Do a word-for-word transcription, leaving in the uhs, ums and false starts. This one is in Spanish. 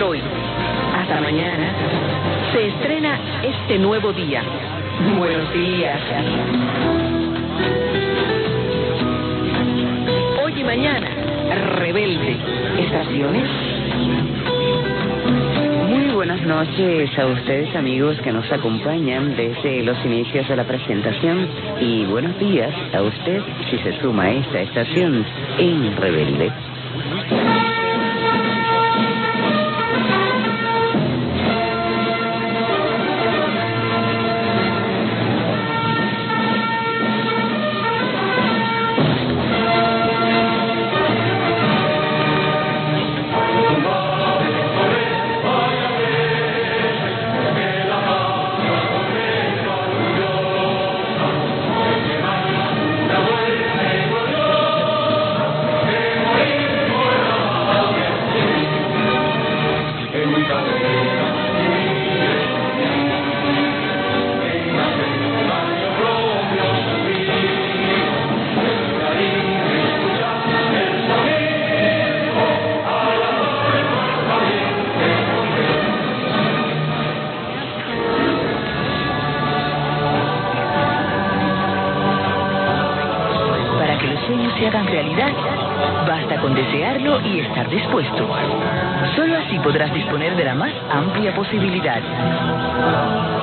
hoy. Hasta mañana. Se estrena este nuevo día. Buenos días. Hoy y mañana, Rebelde. Estaciones. Muy buenas noches a ustedes, amigos que nos acompañan desde los inicios de la presentación, y buenos días a usted si se suma a esta estación en Rebelde. Se hagan realidad, basta con desearlo y estar dispuesto. Solo así podrás disponer de la más amplia posibilidad.